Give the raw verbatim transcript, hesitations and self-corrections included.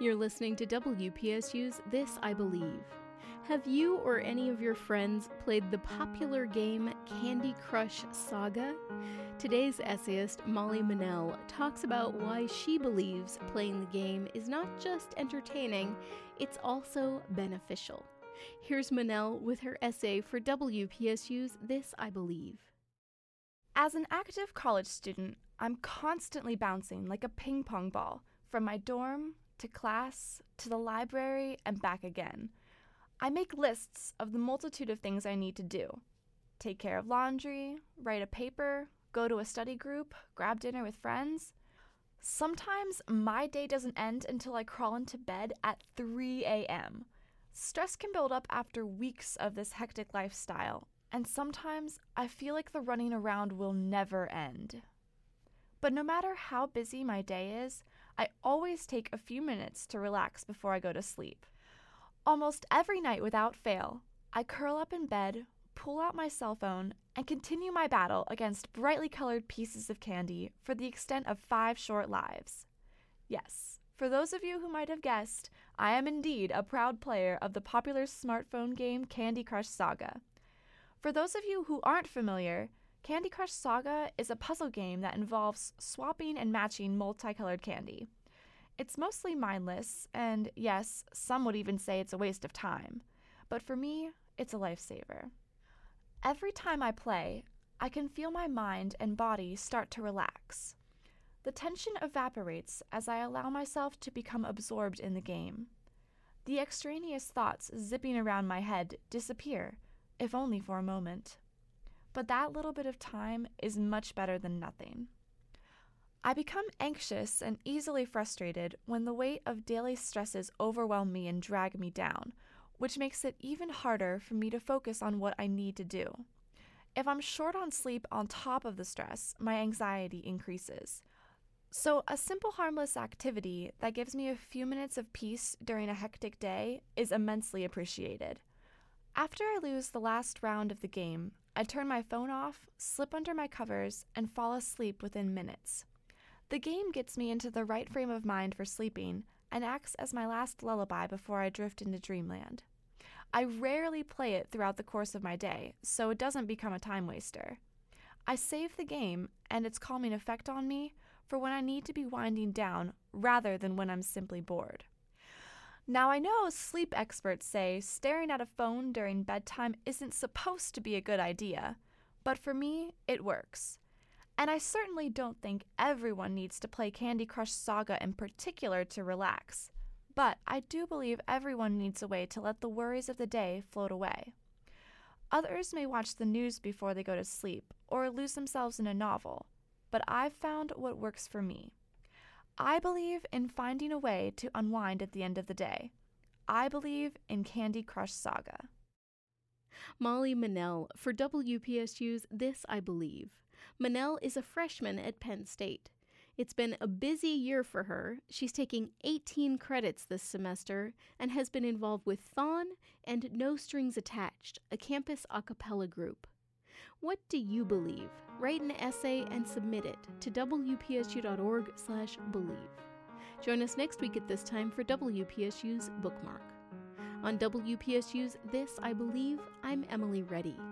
You're listening to W P S U's This I Believe. Have you or any of your friends played the popular game Candy Crush Saga? Today's essayist, Molly Manel, talks about why she believes playing the game is not just entertaining, it's also beneficial. Here's Manel with her essay for W P S U's This I Believe. As an active college student, I'm constantly bouncing like a ping pong ball from my dorm to class to the library and back again. I make lists of the multitude of things I need to do. Take care of laundry, write a paper, go to a study group, grab dinner with friends. Sometimes my day doesn't end until I crawl into bed at three a.m. Stress can build up after weeks of this hectic lifestyle, and sometimes I feel like the running around will never end. But no matter how busy my day is, I always take a few minutes to relax before I go to sleep. Almost every night without fail, I curl up in bed, pull out my cell phone, and continue my battle against brightly colored pieces of candy for the extent of five short lives. Yes, for those of you who might have guessed, I am indeed a proud player of the popular smartphone game Candy Crush Saga. For those of you who aren't familiar, Candy Crush Saga is a puzzle game that involves swapping and matching multicolored candy. It's mostly mindless, and yes, some would even say it's a waste of time. But for me, it's a lifesaver. Every time I play, I can feel my mind and body start to relax. The tension evaporates as I allow myself to become absorbed in the game. The extraneous thoughts zipping around my head disappear, if only for a moment. But that little bit of time is much better than nothing. I become anxious and easily frustrated when the weight of daily stresses overwhelm me and drag me down, which makes it even harder for me to focus on what I need to do. If I'm short on sleep on top of the stress, my anxiety increases. So a simple harmless activity that gives me a few minutes of peace during a hectic day is immensely appreciated. After I lose the last round of the game, I turn my phone off, slip under my covers, and fall asleep within minutes. The game gets me into the right frame of mind for sleeping and acts as my last lullaby before I drift into dreamland. I rarely play it throughout the course of my day, so it doesn't become a time waster. I save the game and its calming effect on me for when I need to be winding down rather than when I'm simply bored. Now, I know sleep experts say staring at a phone during bedtime isn't supposed to be a good idea, but for me, it works. And I certainly don't think everyone needs to play Candy Crush Saga in particular to relax, but I do believe everyone needs a way to let the worries of the day float away. Others may watch the news before they go to sleep or lose themselves in a novel, but I've found what works for me. I believe in finding a way to unwind at the end of the day. I believe in Candy Crush Saga. Molly Manel for W P S U's This I Believe. Manel is a freshman at Penn State. It's been a busy year for her. She's taking eighteen credits this semester and has been involved with Thon and No Strings Attached, a campus a cappella group. What do you believe? Write an essay and submit it to W P S U dot org slash believe. Join us next week at this time for W P S U's Bookmark. On W P S U's This I Believe, I'm Emily Reddy.